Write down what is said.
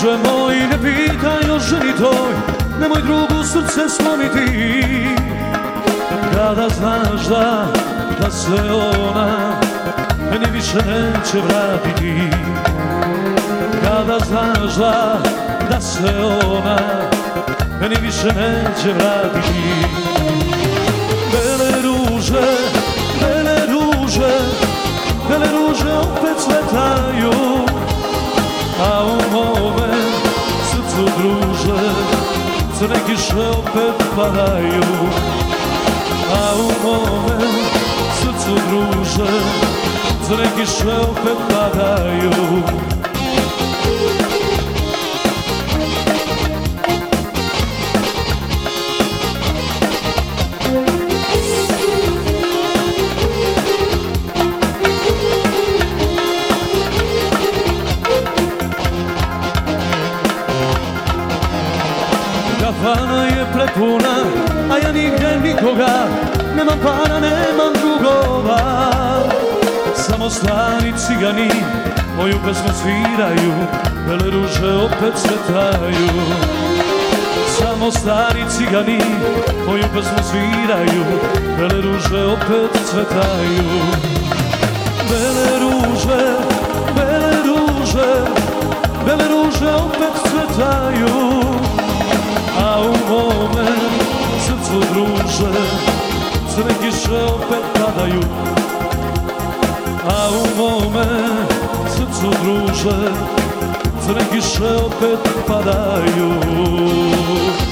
druže moj, ne pitaj o ženi toj, nemoj drugu srce slomiti. Kada znaš da se ona meni više neće vratiti. Kada znaš da se ona meni više neće vratiti. Bele ruže, bele ruže, bele ruže opet cvetaju, a u mome srcu druže crne kiše opet padaju. A u mome srcu druže crne kiše opet padaju. Kafana je prepuna, a ja nigde nikoga, nemam para, nemam drugova. Samo stari cigani moju pesmu sviraju, bele ruže opet cvetaju. Samo stari cigani moju pesmu sviraju, bele ruže opet cvetaju. Bele ruže, bele ruže, bele ruže opet cvetaju, a u mome srcu druže crne kiše opet padaju. A u mome srcu druže crne kiše opet padaju.